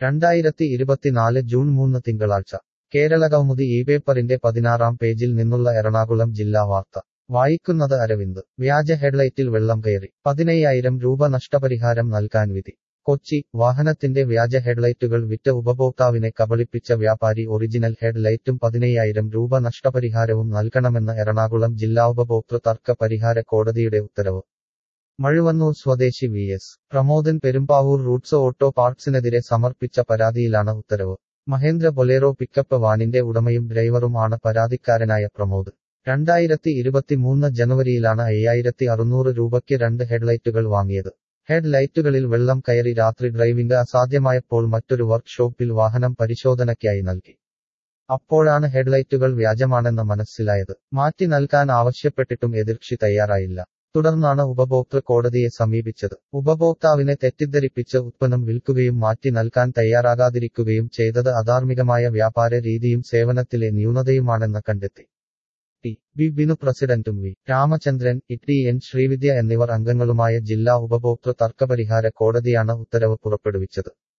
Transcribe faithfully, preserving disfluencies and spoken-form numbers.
രണ്ടായിരത്തി ഇരുപത്തിനാല് ജൂൺ മൂന്ന് തിങ്കളാഴ്ച കേരളകൗമുദി ഈ പേപ്പറിന്റെ പതിനാറാം പേജിൽ നിന്നുള്ള എറണാകുളം ജില്ലാ വാർത്ത വായിക്കുന്നത് അരവിന്ദ് വ്യാജ ഹെഡ്ലൈറ്റിൽ വെള്ളം കയറി പതിനയ്യായിരം രൂപ നഷ്ടപരിഹാരം നൽകാൻ വിധി കൊച്ചി വാഹനത്തിന്റെ വ്യാജ ഹെഡ്ലൈറ്റുകൾ വിറ്റ് ഉപഭോക്താവിനെ കബളിപ്പിച്ച വ്യാപാരി ഒറിജിനൽ ഹെഡ് ലൈറ്റും പതിനയ്യായിരം രൂപ നഷ്ടപരിഹാരവും നൽകണമെന്ന് എറണാകുളം ജില്ലാ ഉപഭോക്തൃ തർക്ക പരിഹാര കോടതിയുടെ ഉത്തരവ് മഴുവന്നൂർ സ്വദേശി V S Pramodan Perumbavoor roots auto പാർട്സിനെതിരെ സമർപ്പിച്ച പരാതിയിലാണ് ഉത്തരവ് മഹേന്ദ്ര ബൊലേറോ പിക്കപ്പ് വാനിന്റെ ഉടമയും ഡ്രൈവറും ആണ് പരാതിക്കാരനായ പ്രമോദ് രണ്ടായിരത്തി ഇരുപത്തിമൂന്ന് ജനുവരിയിലാണ് അയ്യായിരത്തി അറുന്നൂറ് രൂപയ്ക്ക് രണ്ട് ഹെഡ്ലൈറ്റുകൾ വാങ്ങിയത് ഹെഡ് ലൈറ്റുകളിൽ വെള്ളം കയറി രാത്രി ഡ്രൈവിംഗ് അസാധ്യമായപ്പോൾ മറ്റൊരു വർക്ക് ഷോപ്പിൽ വാഹനം പരിശോധനയ്ക്കായി നൽകി അപ്പോഴാണ് ഹെഡ്ലൈറ്റുകൾ വ്യാജമാണെന്ന് മനസ്സിലായത് മാറ്റി നൽകാൻ ആവശ്യപ്പെട്ടിട്ടും എതിർകക്ഷി തയ്യാറായില്ല തുടർന്നാണ് ഉപഭോക്തൃ കോടതിയെ സമീപിച്ചത് ഉപഭോക്താവിനെ തെറ്റിദ്ധരിപ്പിച്ച് ഉത്പന്നം വിൽക്കുകയും മാറ്റി നൽകാൻ തയ്യാറാകാതിരിക്കുകയും ചെയ്തത് അധാർമികമായ വ്യാപാര രീതിയും സേവനത്തിലെ ന്യൂനതയുമാണെന്ന് കണ്ടെത്തി ടി ബി ബിനു പ്രസിഡന്റും V Ramachandran T N Sreevidya എന്നിവർ അംഗങ്ങളുമായ ജില്ലാ ഉപഭോക്തൃ തർക്കപരിഹാര കോടതിയാണ് ഉത്തരവ് പുറപ്പെടുവിച്ചത്